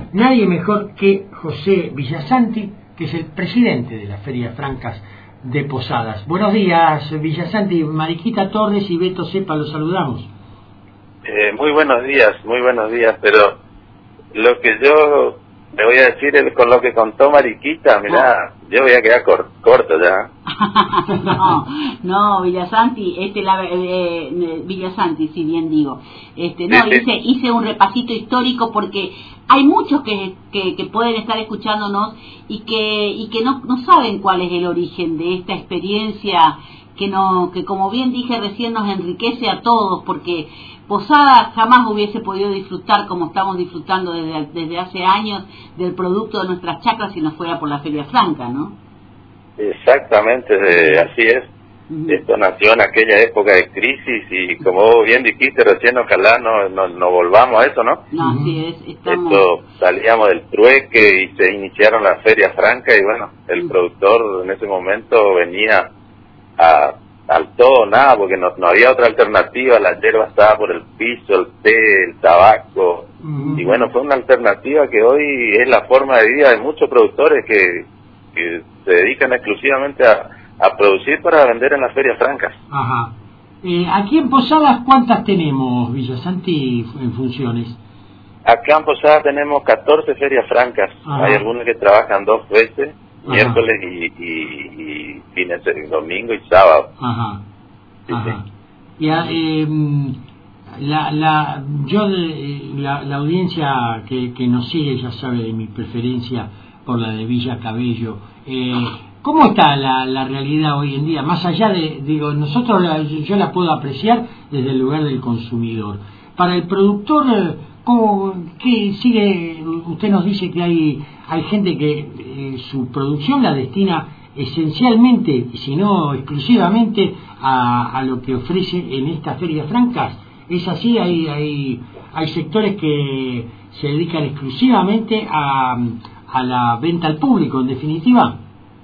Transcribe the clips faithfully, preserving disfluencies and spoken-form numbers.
nadie mejor que José Villasanti, que es el presidente de las Ferias Francas de Posadas. Buenos días, Villasanti. Mariquita Torres y Beto Cepa, los saludamos. Eh, muy buenos días, muy buenos días, pero lo que yo le voy a decir es con lo que contó Mariquita, mirá, oh. yo voy a quedar cor, corto ya. no, no, Villasanti, este, la, eh, Villasanti, si bien digo, este, no, sí, sí. hice, hice un repasito histórico porque hay muchos que, que, que pueden estar escuchándonos y que, y que no, no saben cuál es el origen de esta experiencia que no, que como bien dije recién nos enriquece a todos, porque Posadas jamás hubiese podido disfrutar como estamos disfrutando desde, desde hace años del producto de nuestras chacras si no fuera por la Feria Franca, ¿no? Exactamente, eh, así es. Uh-huh. Esto nació en aquella época de crisis y como vos bien dijiste recién, ojalá no, no, no volvamos a eso, ¿no? No, así es. Estamos... Esto, salíamos del trueque y se iniciaron las Ferias Francas y bueno, el uh-huh. productor en ese momento venía a, al todo nada porque no, no había otra alternativa, la hierba estaba por el piso, el té, el tabaco uh-huh. y bueno, fue una alternativa que hoy es la forma de vida de muchos productores que, que se dedican exclusivamente a, a producir para vender en las Ferias Francas. Ajá. Eh, aquí en Posadas, ¿cuántas tenemos, Villasanti, en funciones? Acá en Posadas tenemos catorce Ferias Francas. Ajá. Hay algunos que trabajan dos veces, ajá. miércoles y, y, y fines de domingo y sábado. Ajá. Sí, Ajá. Sí. Ya, eh, la, la, yo, la, la audiencia que, que nos sigue ya sabe de mi preferencia por la de Villa Cabello. Eh, ¿Cómo está la, la realidad hoy en día? Más allá de, digo, nosotros la, yo la puedo apreciar desde el lugar del consumidor. Para el productor, ¿cómo, qué sigue? Usted nos dice que hay hay gente que eh, su producción la destina esencialmente, si no exclusivamente, a, a lo que ofrece en estas ferias francas. ¿Es así? Hay, hay, hay sectores que se dedican exclusivamente a, a la venta al público, en definitiva.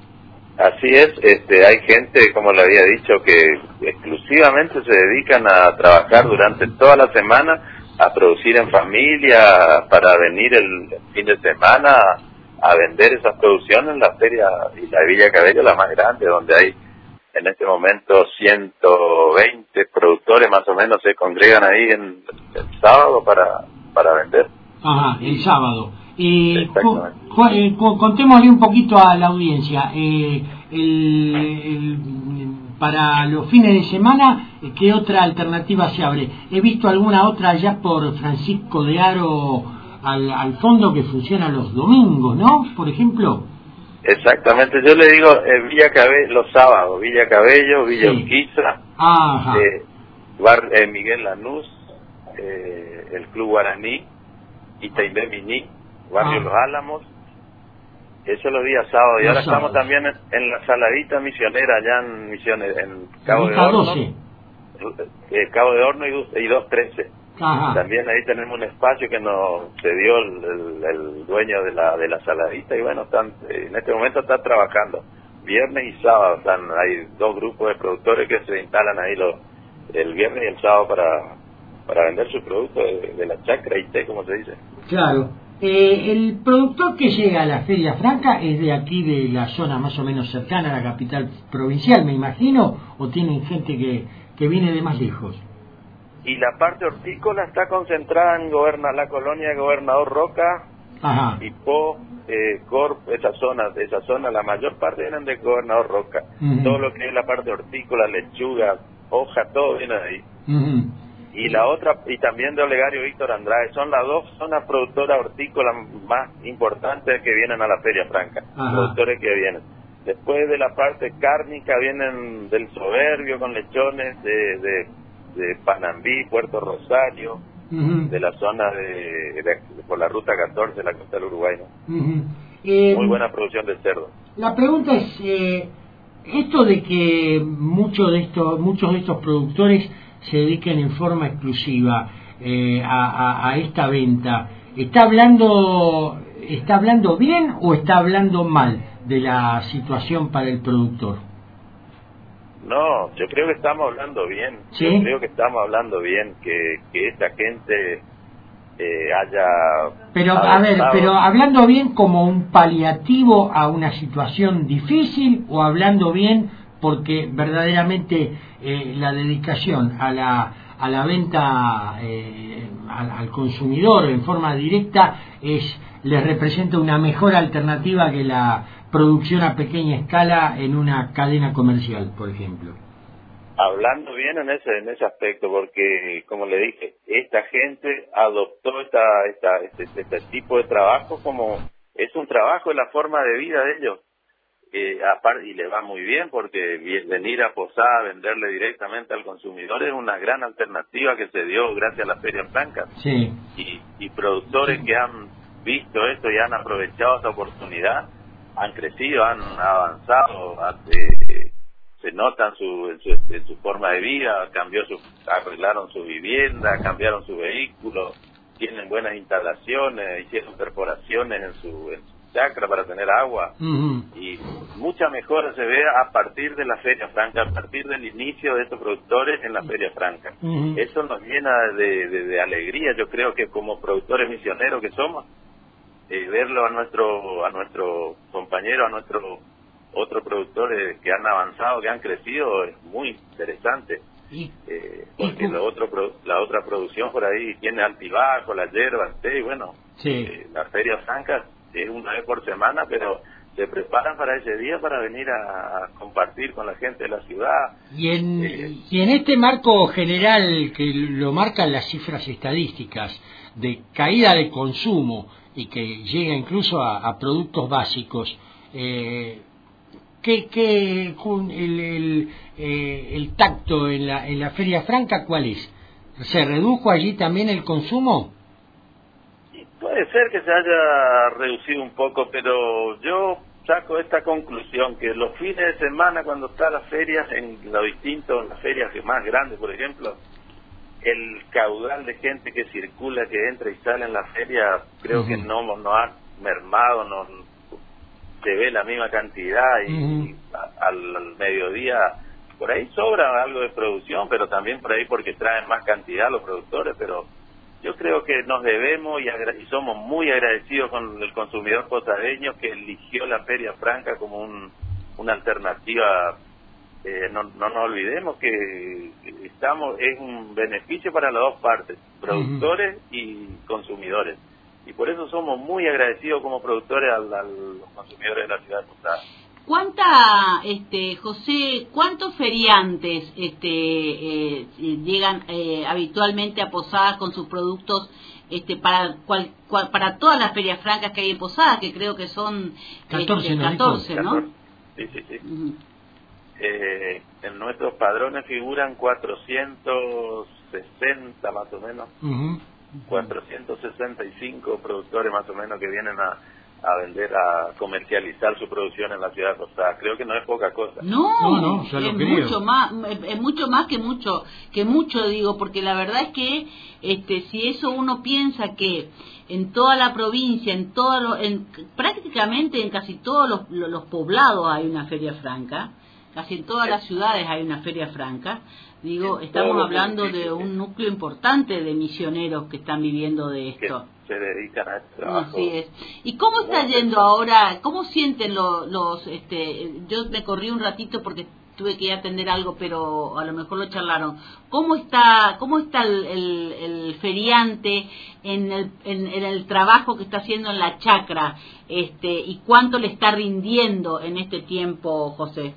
Así es, este, hay gente, como le había dicho, que exclusivamente se dedican a trabajar durante toda la semana, a producir en familia, para venir el fin de semana a, a vender esas producciones en la feria y la Villa Cabello, la más grande, donde hay en este momento ciento veinte productores más o menos se congregan ahí en el sábado para, para vender. Ajá, el sábado. Eh, co co contémosle un poquito a la audiencia. Eh, el, el, para los fines de semana, ¿qué otra alternativa se abre? He visto alguna otra allá por Francisco de Aro al, al fondo que funciona los domingos, ¿no? Por ejemplo. Exactamente, yo le digo eh, Villa Cabello, los sábados, Villa Cabello, Villa sí. Urquiza, eh, Bar, eh, Miguel Lanús, eh, el Club Guaraní, Itaibé Miní, Barrio ah. Los Álamos, eso los días sábados, y ahora sábados. Estamos también en, en la Saladita Misionera, allá en Misiones, en Cabo de Horno, eh, Cabo de Horno y, y dos trece. Ajá. También ahí tenemos un espacio que nos cedió el, el, el dueño de la de la Saladita y bueno, están, en este momento está trabajando viernes y sábado, están, hay dos grupos de productores que se instalan ahí los, el viernes y el sábado para para vender su producto de, de la chacra y té, como se dice. Claro. Eh, el productor que llega a la Feria Franca es de aquí, de la zona más o menos cercana a la capital provincial, me imagino, o tienen gente que, que viene de más lejos. Y la parte hortícola está concentrada en goberna, la colonia de Gobernador Roca, Ajá. Hipó, eh, Corp, esa zona, esa zona, la mayor parte vienen de Gobernador Roca. Uh-huh. Todo lo que es la parte hortícola, lechuga, hoja, todo viene de ahí. Uh-huh. Y la otra, y también de Olegario Víctor Andrade, son las dos zonas productoras hortícolas más importantes que vienen a la Feria Franca, Ajá. productores que vienen. Después de la parte cárnica vienen del Soberbio con lechones, de, de, de Panambí, Puerto Rosario, uh-huh. de la zona de, de, de por la ruta catorce de la costa del Uruguay, ¿no? Uh-huh. eh, Muy buena producción de cerdo. La pregunta es, eh, esto de que muchos de estos, muchos de estos productores se dediquen en forma exclusiva eh, a, a, a esta venta, ¿está hablando está hablando bien o está hablando mal de la situación para el productor? No, yo creo que estamos hablando bien. ¿Sí? Yo creo que estamos hablando bien, que, que esta gente eh, haya... Pero, a ver, pero hablando bien como un paliativo a una situación difícil, o hablando bien porque verdaderamente eh, la dedicación a la a la venta eh, al, al consumidor en forma directa es les representa una mejor alternativa que la producción a pequeña escala en una cadena comercial, por ejemplo. Hablando bien en ese en ese aspecto, porque como le dije, esta gente adoptó esta, esta este, este tipo de trabajo como es un trabajo, es la forma de vida de ellos. Eh, aparte, y le va muy bien porque venir a Posada a venderle directamente al consumidor es una gran alternativa que se dio gracias a la Feria Franca. Sí. Y, y productores que han visto esto y han aprovechado esa oportunidad han crecido, han avanzado, eh, se nota en su, en, su, en su forma de vida, cambió su, arreglaron su vivienda, cambiaron su vehículo, tienen buenas instalaciones, hicieron perforaciones en su, en su chacra para tener agua. Uh-huh. Y mucha mejora se ve a partir de la Feria Franca, a partir del inicio de estos productores en la Feria Franca. Uh-huh. Eso nos llena de, de, de alegría, yo creo que como productores misioneros que somos, eh, verlo a nuestro a nuestro compañero, a nuestro otros productores que han avanzado, que han crecido, es muy interesante. Eh, porque la, otro, la otra producción por ahí tiene altibajo, la hierba, el té, y bueno, sí. eh, las ferias francas es una vez por semana, pero se preparan para ese día para venir a, a compartir con la gente de la ciudad. Y en, eh, y en este marco general que lo marcan las cifras estadísticas de caída de consumo y que llega incluso a, a productos básicos, eh, ¿Qué, qué el, el, eh, el tacto en la, en la Feria Franca cuál es? ¿Se redujo allí también el consumo? Puede ser que se haya reducido un poco, pero yo saco esta conclusión, que los fines de semana cuando está las ferias, en lo distinto, en las ferias más grandes, por ejemplo, el caudal de gente que circula, que entra y sale en la feria, creo uh-huh. que no, no ha mermado, no se ve la misma cantidad y, uh-huh. y a, al, al mediodía por ahí sobra algo de producción, pero también por ahí porque traen más cantidad los productores, pero yo creo que nos debemos y, agra- y somos muy agradecidos con el consumidor posadeño que eligió la Feria Franca como un, una alternativa. Eh, no, no nos olvidemos que estamos es un beneficio para las dos partes, productores uh-huh. y consumidores. Y por eso somos muy agradecidos como productores a, a los consumidores de la ciudad de Posada. ¿Cuánta, este, José, cuántos feriantes este, eh, llegan eh, habitualmente a Posadas con sus productos este, para cual, cual, para todas las ferias francas que hay en Posadas, que creo que son catorce, este, catorce, ¿no? catorce. Sí, sí, sí. Uh-huh. Eh, en nuestros padrones figuran cuatrocientos sesenta más o menos. Uh-huh. cuatrocientos sesenta y cinco productores más o menos que vienen a, a vender, a comercializar su producción en la ciudad de Posada. Creo que no es poca cosa. No, no, no ya es lo creo. mucho más, es mucho más que mucho, que mucho digo, porque la verdad es que este, si eso uno piensa que en toda la provincia, en todo, lo, en prácticamente en casi todos los, los poblados hay una feria franca, casi en todas las ciudades hay una feria franca. Digo, estamos hablando de un núcleo importante de misioneros que están viviendo de esto. Que se dedican a este trabajo. Así es. ¿Y cómo está yendo ahora? ¿Cómo sienten los, los este, yo me corrí un ratito porque tuve que ir a atender algo, pero a lo mejor lo charlaron. ¿Cómo está, cómo está el, el, el feriante en el, en, en el trabajo que está haciendo en la chacra? Este, ¿y cuánto le está rindiendo en este tiempo, José?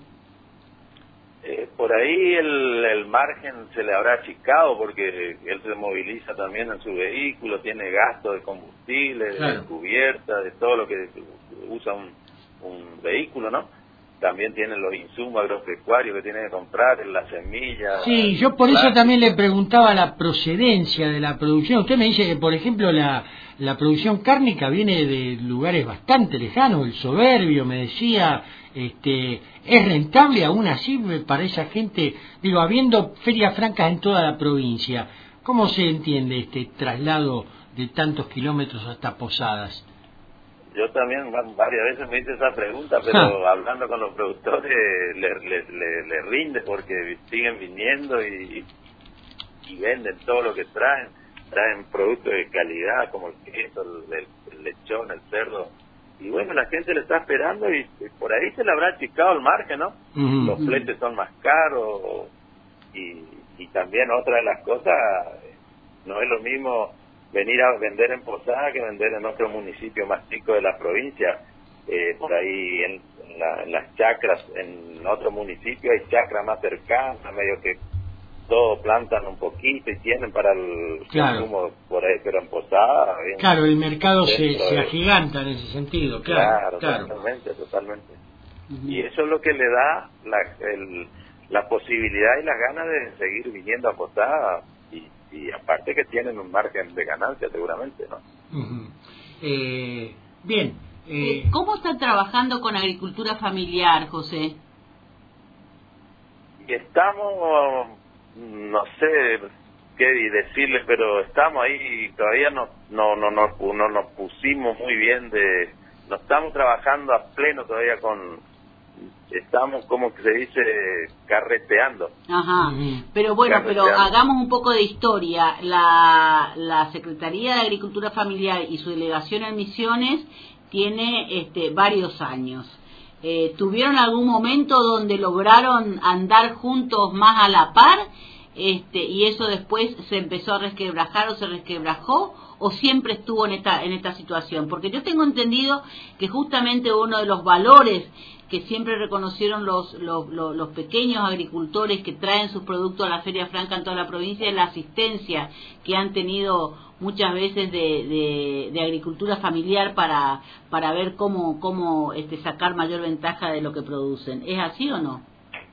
Eh, por ahí el, el margen se le habrá achicado porque él se moviliza también en su vehículo, tiene gasto de combustible, claro. de cubierta, de todo lo que usa un, un vehículo, ¿no? También tiene los insumos agropecuarios que tiene que comprar, las semillas. Sí, yo por eso también le preguntaba la procedencia de la producción. Usted me dice que, por ejemplo, la, la producción cárnica viene de lugares bastante lejanos, el Soberbio, me decía. Este, ¿es rentable aún así para esa gente? Digo, habiendo ferias francas en toda la provincia, ¿cómo se entiende este traslado de tantos kilómetros hasta Posadas? Yo también varias veces me hice esa pregunta, pero ah. hablando con los productores le, le, le, le rinde porque siguen viniendo y, y venden todo lo que traen. traen productos de calidad como el queso, el, el lechón, el cerdo, y bueno, la gente le está esperando y, y por ahí se le habrá achicado el margen, ¿no? Uh-huh. Los fletes son más caros y, y también otra de las cosas, no es lo mismo venir a vender en Posada que vender en otro municipio más chico de la provincia. Eh, por ahí en, en, la, en las chacras, en otro municipio hay chacras más cercanas, medio que todo plantan un poquito y tienen para el claro. consumo por ahí, pero en Posada. En, claro, el mercado se, se agiganta en ese sentido, claro. Claro, claro. totalmente, totalmente. Uh-huh. Y eso es lo que le da la, el, la posibilidad y las ganas de seguir viniendo a Posada. Y, y aparte que tienen un margen de ganancia seguramente, ¿no? Uh-huh. eh, bien. Eh, ¿Cómo están trabajando con agricultura familiar, José? Y estamos, no sé qué decirles, pero estamos ahí, todavía no no no no, no nos pusimos muy bien de, no estamos trabajando a pleno todavía con, estamos como que se dice carreteando. Ajá, pero bueno, carreteando. Pero hagamos un poco de historia. La, la Secretaría de Agricultura Familiar y su delegación en Misiones tiene este, varios años. Eh, ¿Tuvieron algún momento donde lograron andar juntos más a la par? Este, y eso después se empezó a resquebrajar o se resquebrajó, o siempre estuvo en esta en esta situación, porque yo tengo entendido que justamente uno de los valores que siempre reconocieron los, los los los pequeños agricultores que traen sus productos a la Feria Franca en toda la provincia es la asistencia que han tenido muchas veces de, de, de agricultura familiar para para ver cómo cómo este sacar mayor ventaja de lo que producen. ¿Es así o no?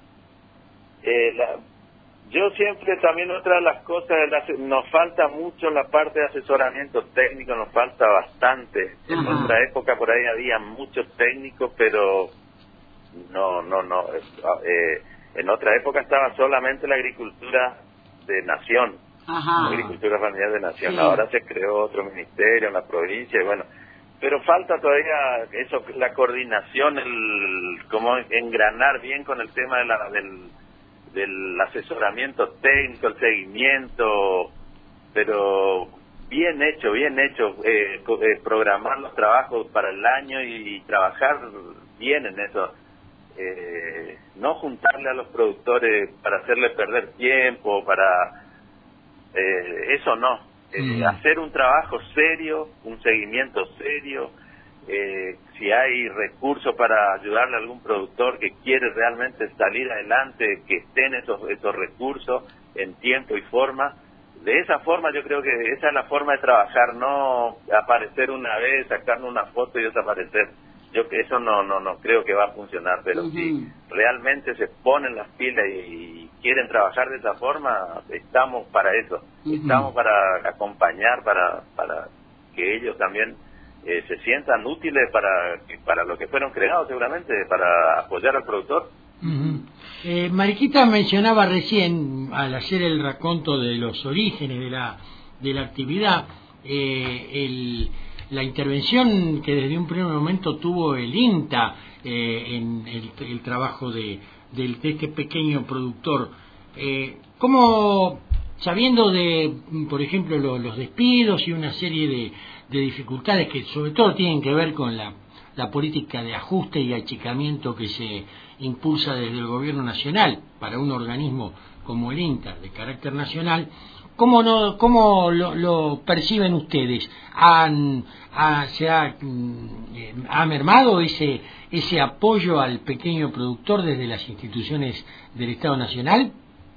Eh, la... Yo siempre también otra de las cosas, nos falta mucho la parte de asesoramiento técnico, nos falta bastante. En Ajá. nuestra época por ahí había muchos técnicos, pero no, no, no. Eh, en otra época estaba solamente la agricultura de nación, Ajá. la agricultura familiar de nación. Sí. Ahora se creó otro ministerio en la provincia y bueno, pero falta todavía eso, la coordinación, el cómo engranar bien con el tema de la, del del asesoramiento técnico, el seguimiento, pero bien hecho, bien hecho, eh, eh, programar los trabajos para el año y, y trabajar bien en eso, eh, no juntarle a los productores para hacerle perder tiempo, para eh, eso no, eh, mm. hacer un trabajo serio, un seguimiento serio. Eh, si hay recursos para ayudarle a algún productor que quiere realmente salir adelante, que estén esos esos recursos en tiempo y forma. De esa forma yo creo que esa es la forma de trabajar, no aparecer una vez, sacarnos una foto y desaparecer. Yo que eso no no no creo que va a funcionar, pero uh-huh. si realmente se ponen las pilas y, y quieren trabajar de esa forma, estamos para eso, uh-huh. estamos para acompañar, para para que ellos también Eh, se sientan útiles para para lo que fueron creados seguramente, para apoyar al productor. Uh-huh. eh, Mariquita mencionaba recién, al hacer el raconto de los orígenes de la de la actividad, eh, el, la intervención que desde un primer momento tuvo el INTA eh, en el, el trabajo de, de, de este pequeño productor. Eh, ¿Cómo, sabiendo de, por ejemplo, lo, los despidos y una serie de de dificultades que sobre todo tienen que ver con la, la política de ajuste y achicamiento que se impulsa desde el gobierno nacional para un organismo como el INTA de carácter nacional, ¿cómo no cómo lo, lo perciben ustedes? ¿Han, ha, ¿Se ha, eh, ha mermado ese ese apoyo al pequeño productor desde las instituciones del Estado Nacional?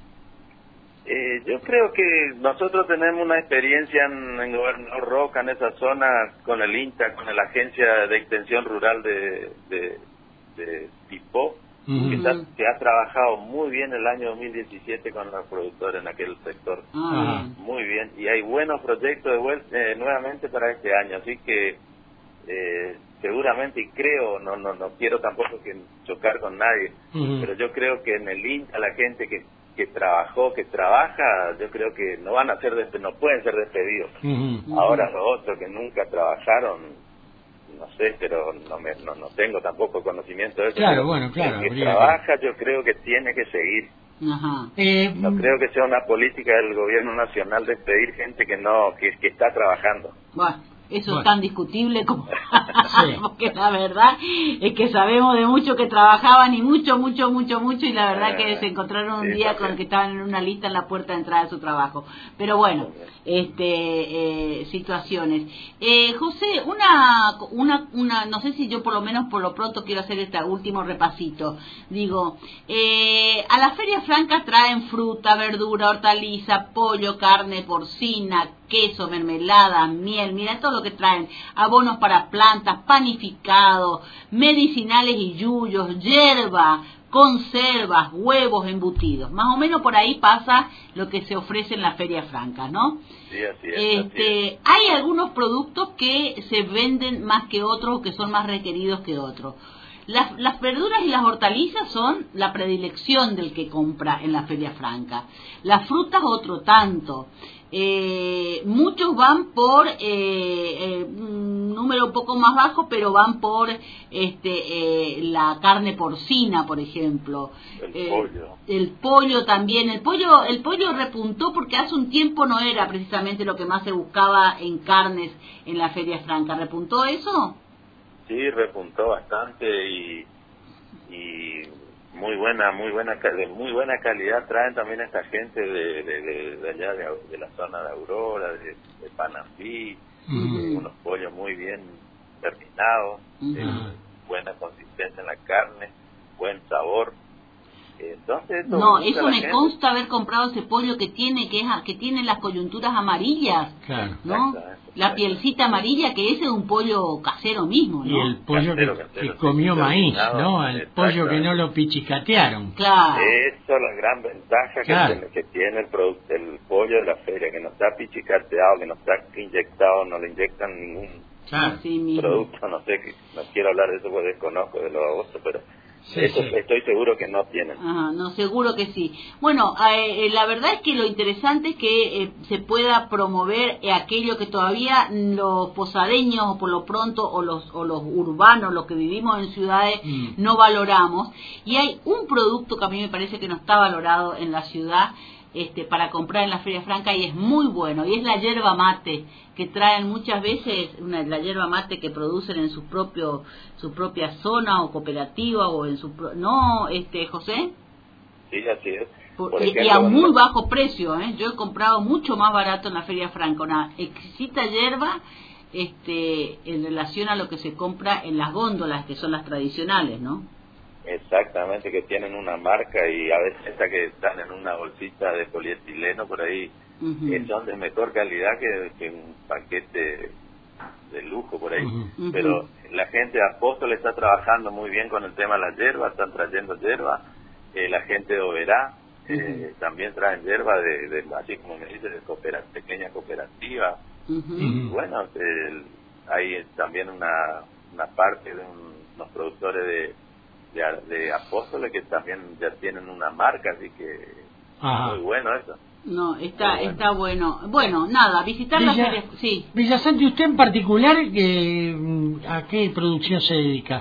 Eh, yo creo que nosotros tenemos una experiencia en, en Gobernador Roca, en esa zona, con el INTA, con la Agencia de Extensión Rural de, de, de Tipó, uh-huh. que, está, que ha trabajado muy bien el año dos mil diecisiete con los productores en aquel sector. Uh-huh. Muy bien, y hay buenos proyectos de vuelta, eh, nuevamente para este año, así que eh, seguramente, y creo, no no no quiero tampoco que chocar con nadie, uh-huh. pero yo creo que en el INTA la gente que que trabajó, que trabaja, yo creo que no van a ser despe- no pueden ser despedidos. Uh-huh. Ahora los otros que nunca trabajaron, no sé, pero no me no, no tengo tampoco conocimiento de eso. Claro, bueno, claro. El que trabaja yo creo que tiene que seguir, Ajá. Eh, no creo que sea una política del gobierno nacional despedir gente que no que, que está trabajando. Bueno, eso bueno. es tan discutible como sí. porque la verdad es que sabemos de muchos que trabajaban y mucho, mucho, mucho, mucho y la verdad eh, que se encontraron un sí, día con el que estaban en una lista en la puerta de entrada de su trabajo. Pero bueno, este eh, situaciones. Eh, José, una, una, una, no sé si yo por lo menos por lo pronto quiero hacer este último repasito. Digo, eh, a las ferias francas traen fruta, verdura, hortaliza, pollo, carne porcina, queso, mermelada, miel, mira todo lo que traen, abonos para plantas, panificados, medicinales y yuyos, hierba, conservas, huevos embutidos. Más o menos por ahí pasa lo que se ofrece en la feria franca, ¿no? Sí, así es. Este, así es. Hay algunos productos que se venden más que otros o que son más requeridos que otros. Las, las verduras y las hortalizas son la predilección del que compra en la feria franca. Las frutas otro tanto. Eh, muchos van por eh, eh, un número un poco más bajo, pero van por este eh, la carne porcina, por ejemplo. El eh, pollo. El pollo también. El pollo, el pollo repuntó porque hace un tiempo no era precisamente lo que más se buscaba en carnes en la feria franca. ¿Repuntó eso? Sí, repuntó bastante y, y muy buena, muy buena, de muy buena calidad traen también esta gente de, de, de, de allá, de, de la zona de Aurora, de, de Panambí, uh-huh. unos pollos muy bien terminados, uh-huh. eh, buena consistencia en la carne, buen sabor. Entonces, no, eso me gente. consta haber comprado ese pollo que tiene que es que tiene las coyunturas amarillas, claro. ¿no? La pielcita amarilla, que ese es un pollo casero mismo, ¿no? Y el pollo casero, que, casero, que comió maíz, ¿no? El pollo que no lo pichicatearon. Claro. Eso es la gran ventaja claro. que, tiene, que tiene el producto, el pollo de la feria, que no está pichicateado, que no está inyectado, no le inyectan ningún claro. producto, no sé, no quiero hablar de eso porque desconozco de los otros, pero Sí, Eso sí. estoy seguro que no tienen. Ah, no, seguro que sí. Bueno, eh, la verdad es que lo interesante es que eh, se pueda promover eh, aquello que todavía los posadeños, o por lo pronto, o los o los urbanos, los que vivimos en ciudades, mm. no valoramos. Y hay un producto que a mí me parece que no está valorado en la ciudad, este, para comprar en la Feria Franca, y es muy bueno, y es la yerba mate, que traen muchas veces una, la yerba mate que producen en su propio su propia zona o cooperativa o en su pro, no este José sí así es Por, Por y, ejemplo, y a muy bajo precio, ¿eh? Yo he comprado mucho más barato en la Feria Franca una exquisita yerba este en relación a lo que se compra en las góndolas, que son las tradicionales, ¿no? Exactamente, que tienen una marca, y a veces esta que están en una bolsita de polietileno por ahí, uh-huh. eh, son de mejor calidad que, que un paquete de lujo por ahí. Uh-huh. Pero la gente de Apóstoles está trabajando muy bien con el tema de la hierba, están trayendo hierba, eh, la gente de Oberá eh, uh-huh. también traen hierba, de, de, así como me dice, de coopera, pequeña cooperativa. Uh-huh. Y bueno, el, hay también una, una parte de un, unos productores de De, de Apóstoles que también ya tienen una marca, así que Ajá. muy bueno eso. No, está bueno. está bueno. Bueno, nada, visitar Villa, la feria. Sí. Villasanti, usted en particular, eh, ¿a qué producción se dedica?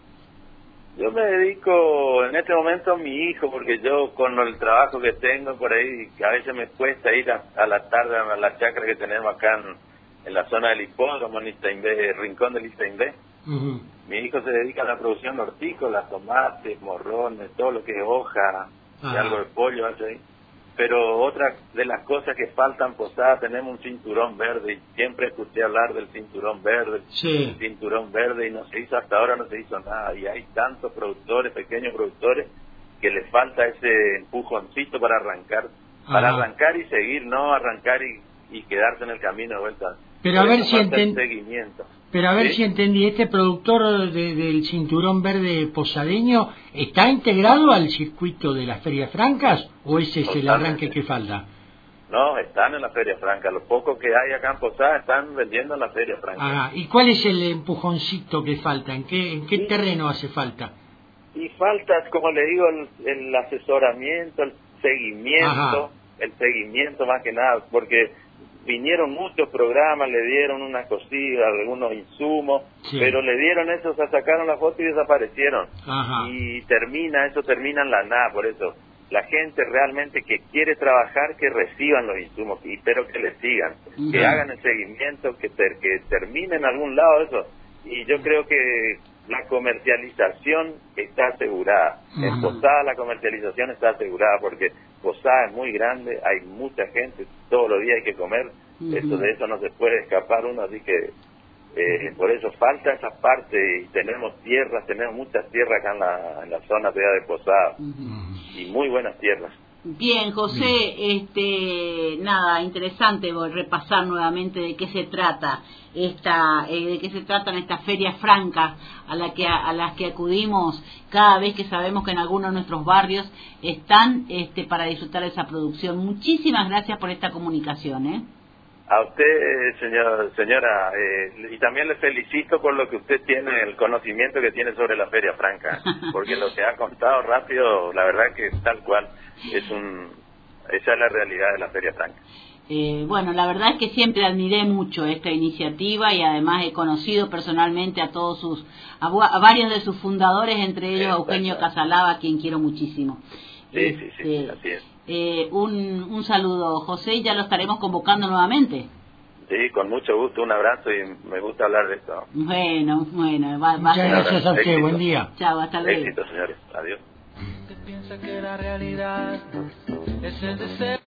Yo me dedico en este momento a mi hijo, porque yo con el trabajo que tengo por ahí, a veces me cuesta ir a, a la tarde a la chacra que tenemos acá en, en la zona del hipódromo, en Istaimbé, Rincón del Istaimbé. Uh-huh. Mi hijo se dedica a la producción hortícola, tomates, morrones, todo lo que es hoja, uh-huh. y algo de pollo hace ahí. Pero otra de las cosas que faltan Posada, tenemos un cinturón verde, y siempre escuché hablar del cinturón verde, sí. el cinturón verde, y no se hizo, hasta ahora no se hizo nada, y hay tantos productores, pequeños productores, que les falta ese empujoncito para arrancar, uh-huh. para arrancar y seguir, no arrancar y, y quedarse en el camino de vuelta. Pero a ver si entendí. Pero a ver ¿Sí? si entendí, ¿este productor de, del cinturón verde posadeño está integrado al circuito de las ferias francas o ese es Totalmente. el arranque que falta? No, están en la feria franca. Los pocos que hay acá en Posada están vendiendo en la feria franca. Ah, ¿y cuál es el empujoncito que falta? ¿En qué, en qué sí. terreno hace falta? Y falta, como le digo, el, el asesoramiento, el seguimiento, Ajá. el seguimiento más que nada, porque vinieron muchos programas, le dieron una cosilla, algunos insumos, sí. pero le dieron eso, o sea, sacaron la foto y desaparecieron. Ajá. Y termina, eso termina en la nada, por eso. la gente realmente que quiere trabajar, que reciban los insumos, y pero que les sigan, uh-huh. que hagan el seguimiento, que, ter, que termine en algún lado eso. Y yo creo que la comercialización está asegurada. Uh-huh. En Posada la comercialización está asegurada porque Posada es muy grande, hay mucha gente, todos los días hay que comer, uh-huh. eso de eso no se puede escapar uno, así que eh, por eso falta esa parte, y tenemos tierras, tenemos muchas tierras acá en la, en la zona de Posada, uh-huh. y muy buenas tierras. Bien, José, Bien. este, nada, interesante repasar nuevamente de qué se trata esta, eh, de qué se tratan estas ferias francas a la que a, a las que acudimos cada vez que sabemos que en algunos de nuestros barrios están, este, para disfrutar de esa producción. Muchísimas gracias por esta comunicación, ¿eh? A usted, señor, señora, eh, y también le felicito por lo que usted tiene, el conocimiento que tiene sobre la Feria Franca, porque lo que ha contado rápido, la verdad que tal cual, es un, esa es la realidad de la Feria Franca. Eh, bueno, la verdad es que siempre admiré mucho esta iniciativa, y además he conocido personalmente a todos sus, a, a varios de sus fundadores, entre ellos a Eugenio Casalava, a quien quiero muchísimo. Sí, este, sí, sí, así es. Eh, un, un saludo, José, y ya lo estaremos convocando nuevamente. Sí, con mucho gusto, un abrazo, y me gusta hablar de esto. Bueno, bueno, va, muchas va. gracias a usted, buen día. Chao, hasta luego. Éxito, señores, adiós. Piensa que la realidad es el deseo.